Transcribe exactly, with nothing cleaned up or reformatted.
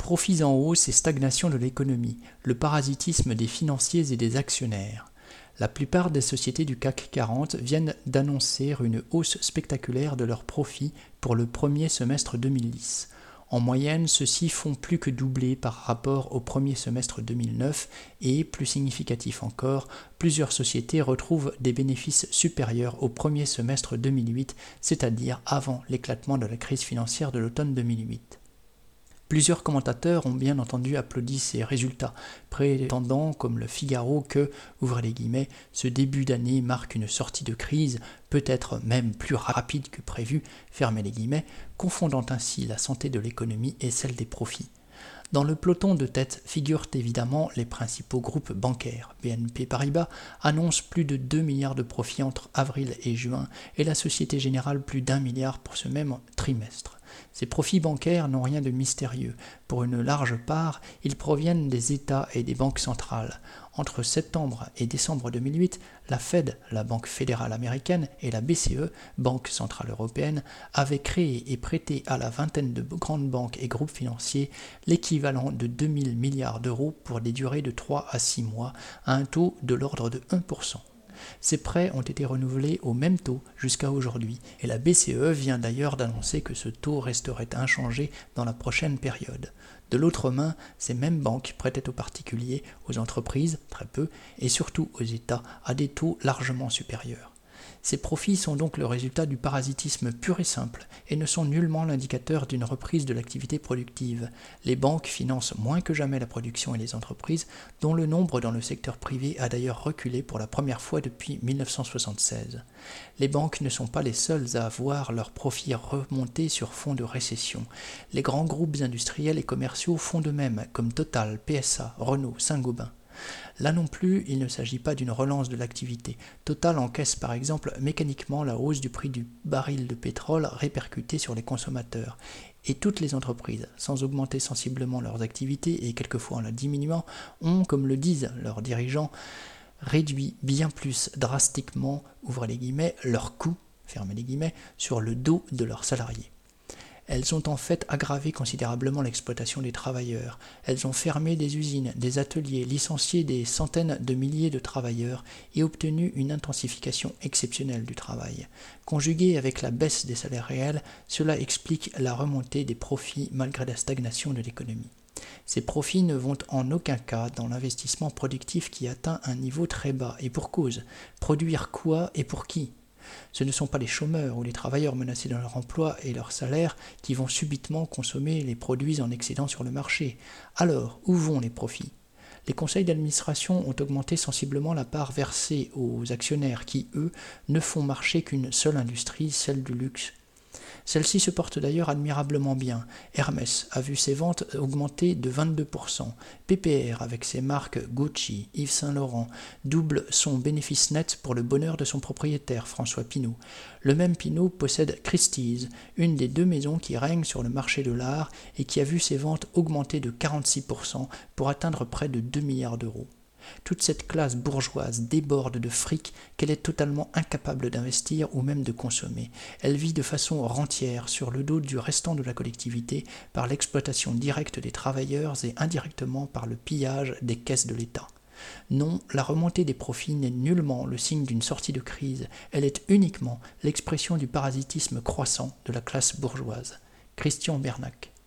Profits en hausse et stagnation de l'économie, le parasitisme des financiers et des actionnaires. La plupart des sociétés du C A C quarante viennent d'annoncer une hausse spectaculaire de leurs profits pour le premier semestre deux mille dix. En moyenne, ceux-ci font plus que doubler par rapport au premier semestre deux mille neuf et, plus significatif encore, plusieurs sociétés retrouvent des bénéfices supérieurs au premier semestre deux mille huit, c'est-à-dire avant l'éclatement de la crise financière de l'automne deux mille huit. Plusieurs commentateurs ont bien entendu applaudi ces résultats, prétendant, comme le Figaro, que, ouvrez les guillemets, ce début d'année marque une sortie de crise, peut-être même plus rapide que prévu, fermez les guillemets, confondant ainsi la santé de l'économie et celle des profits. Dans le peloton de tête figurent évidemment les principaux groupes bancaires. B N P Paribas annonce plus de deux milliards de profits entre avril et juin et la Société Générale plus d'un milliard pour ce même trimestre. Ces profits bancaires n'ont rien de mystérieux. Pour une large part, ils proviennent des États et des banques centrales. Entre septembre et décembre deux mille huit, la Fed, la Banque fédérale américaine, et la B C E, Banque centrale européenne, avaient créé et prêté à la vingtaine de grandes banques et groupes financiers l'équivalent de deux mille milliards d'euros pour des durées de trois à six mois, à un taux de l'ordre de un pour cent. Ces prêts ont été renouvelés au même taux jusqu'à aujourd'hui, et la B C E vient d'ailleurs d'annoncer que ce taux resterait inchangé dans la prochaine période. De l'autre main, ces mêmes banques prêtaient aux particuliers, aux entreprises, très peu, et surtout aux États, à des taux largement supérieurs. Ces profits sont donc le résultat du parasitisme pur et simple et ne sont nullement l'indicateur d'une reprise de l'activité productive. Les banques financent moins que jamais la production et les entreprises, dont le nombre dans le secteur privé a d'ailleurs reculé pour la première fois depuis mille neuf cent soixante-seize. Les banques ne sont pas les seules à voir leurs profits remonter sur fond de récession. Les grands groupes industriels et commerciaux font de même, comme Total, P S A, Renault, Saint-Gobain. Là non plus, il ne s'agit pas d'une relance de l'activité. Total encaisse par exemple mécaniquement la hausse du prix du baril de pétrole répercutée sur les consommateurs. Et toutes les entreprises, sans augmenter sensiblement leurs activités et quelquefois en la diminuant, ont, comme le disent leurs dirigeants, réduit bien plus drastiquement, ouvrez les guillemets, leurs coûts, fermez les guillemets, sur le dos de leurs salariés. Elles ont en fait aggravé considérablement l'exploitation des travailleurs. Elles ont fermé des usines, des ateliers, licencié des centaines de milliers de travailleurs et obtenu une intensification exceptionnelle du travail. Conjuguée avec la baisse des salaires réels, cela explique la remontée des profits malgré la stagnation de l'économie. Ces profits ne vont en aucun cas dans l'investissement productif qui atteint un niveau très bas, et pour cause. Produire quoi et pour qui ? Ce ne sont pas les chômeurs ou les travailleurs menacés dans leur emploi et leur salaire qui vont subitement consommer les produits en excédent sur le marché. Alors, où vont les profits ? Les conseils d'administration ont augmenté sensiblement la part versée aux actionnaires qui, eux, ne font marcher qu'une seule industrie, celle du luxe. Celle-ci se porte d'ailleurs admirablement bien. Hermès a vu ses ventes augmenter de vingt-deux pour cent. P P R, avec ses marques Gucci, Yves Saint Laurent, double son bénéfice net pour le bonheur de son propriétaire, François Pinault. Le même Pinault possède Christie's, une des deux maisons qui règnent sur le marché de l'art et qui a vu ses ventes augmenter de quarante-six pour cent pour atteindre près de deux milliards d'euros. Toute cette classe bourgeoise déborde de fric qu'elle est totalement incapable d'investir ou même de consommer. Elle vit de façon rentière sur le dos du restant de la collectivité par l'exploitation directe des travailleurs et indirectement par le pillage des caisses de l'État. Non, la remontée des profits n'est nullement le signe d'une sortie de crise, elle est uniquement l'expression du parasitisme croissant de la classe bourgeoise. Christian Bernac.